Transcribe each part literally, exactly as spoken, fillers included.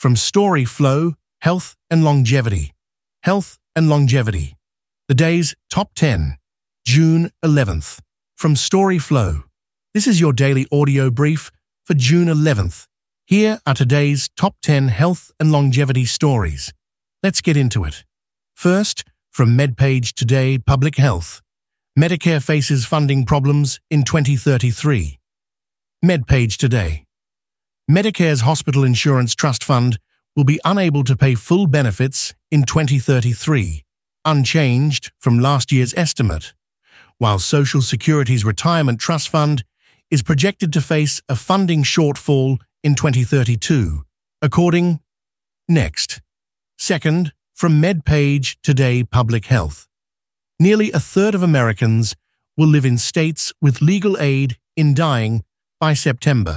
from StoryFlow, Health and Longevity. Health and Longevity. The day's top ten, June eleventh, from StoryFlow. This is your daily audio brief for June eleventh. Here are today's top ten health and longevity stories. Let's get into it. First, from MedPage Today Public Health. Medicare faces funding problems in twenty thirty-three. MedPage Today. Medicare's Hospital Insurance Trust Fund will be unable to pay full benefits in twenty thirty-three, unchanged from last year's estimate, while Social Security's Retirement Trust Fund is projected to face a funding shortfall in twenty thirty-two, according Next. Second, from MedPage Today Public Health. Nearly a third of Americans will live in states with legal aid in dying by September.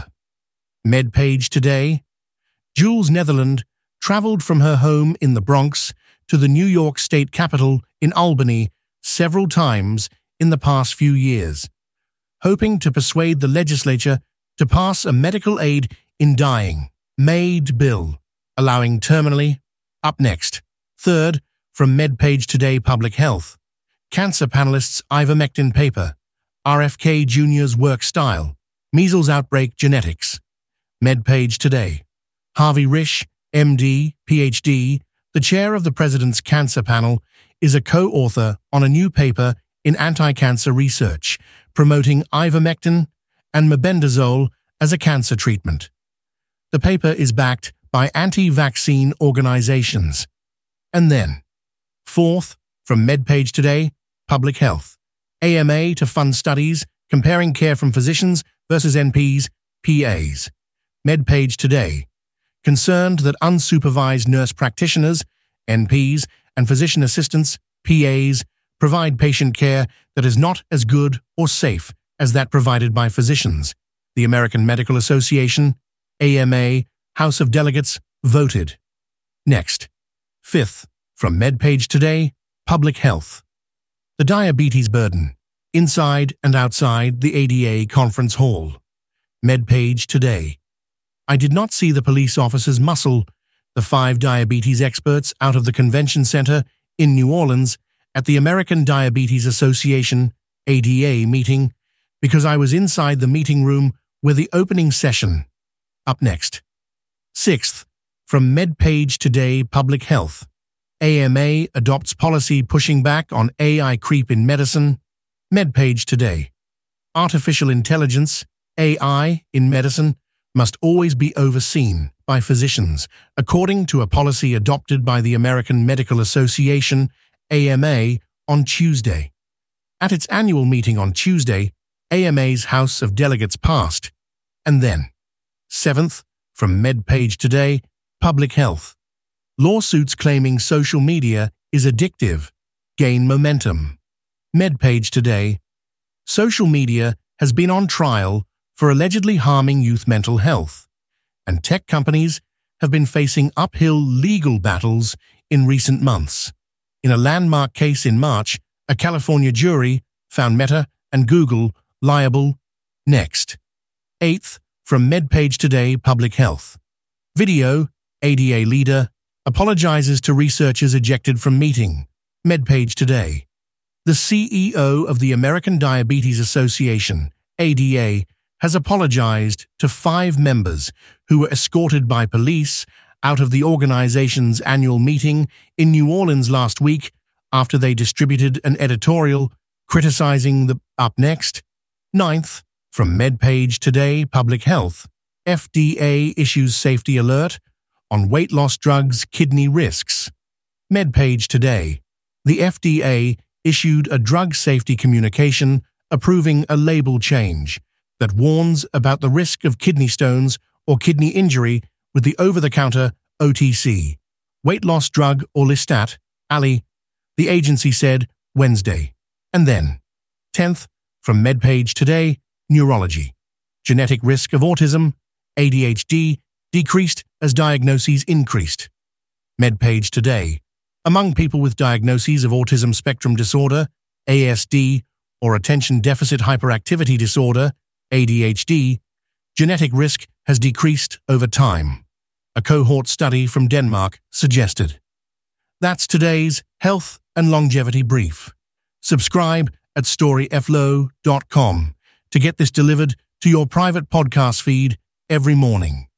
MedPage Today. Jules Netherland traveled from her home in the Bronx to the New York State Capitol in Albany several times in the past few years, hoping to persuade the legislature to pass a medical aid in dying MAID bill, allowing terminally. Up next. Third, from MedPage Today Public Health. Cancer panelists' ivermectin paper. R F K Junior's work style. Measles outbreak genetics. MedPage Today. Harvey Risch, M D, P H D, the chair of the President's Cancer Panel, is a co-author on a new paper in anti-cancer research promoting ivermectin and mebendazole as a cancer treatment. The paper is backed by anti-vaccine organizations. And then, fourth, from MedPage Today, Public Health. A M A to fund studies comparing care from physicians versus N Ps, P As. MedPage Today. Concerned that unsupervised nurse practitioners, N Ps, and physician assistants, P As, provide patient care that is not as good or safe as that provided by physicians, the American Medical Association, A M A, House of Delegates, voted. Next. Fifth, from MedPage Today, Public Health. The diabetes burden, inside and outside the A D A conference hall. MedPage Today. I did not see the police officers muscle the five diabetes experts out of the convention center in New Orleans at the American Diabetes Association, A D A, meeting because I was inside the meeting room where the opening session. Up next. Sixth, from MedPage Today Public Health. A M A adopts policy pushing back on A I creep in medicine. MedPage Today. Artificial intelligence, A I, in medicine must always be overseen by physicians, according to a policy adopted by the American Medical Association, A M A, on Tuesday. At its annual meeting on Tuesday, A M A's House of Delegates passed. And then, seventh, from MedPage Today, Public Health. Lawsuits claiming social media is addictive gain momentum. MedPage Today. Social media has been on trial for allegedly harming youth mental health, and tech companies have been facing uphill legal battles in recent months. In a landmark case in March, a California jury found Meta and Google liable. Next. Eighth, from MedPage Today Public Health. Video, A D A leader apologizes to researchers ejected from meeting. MedPage Today. The C E O of the American Diabetes Association, A D A, has apologized to five members who were escorted by police out of the organization's annual meeting in New Orleans last week after they distributed an editorial criticizing the. Up next. Ninth, from MedPage Today Public Health. F D A issues safety alert on weight loss drugs kidney risks. MedPage Today. The F D A issued a drug safety communication approving a label change that warns about the risk of kidney stones or kidney injury with the over-the-counter O T C weight loss drug Orlistat, Ali, the agency said Wednesday. And then, tenth, from MedPage Today, Neurology. Genetic risk of autism, A D H D, decreased as diagnoses increased. MedPage Today. Among people with diagnoses of autism spectrum disorder, A S D, or attention deficit hyperactivity disorder, A D H D, genetic risk has decreased over time. a cohort study from Denmark suggested. That's today's Health and Longevity Brief. Subscribe at story f l o dot com to get this delivered to your private podcast feed every morning.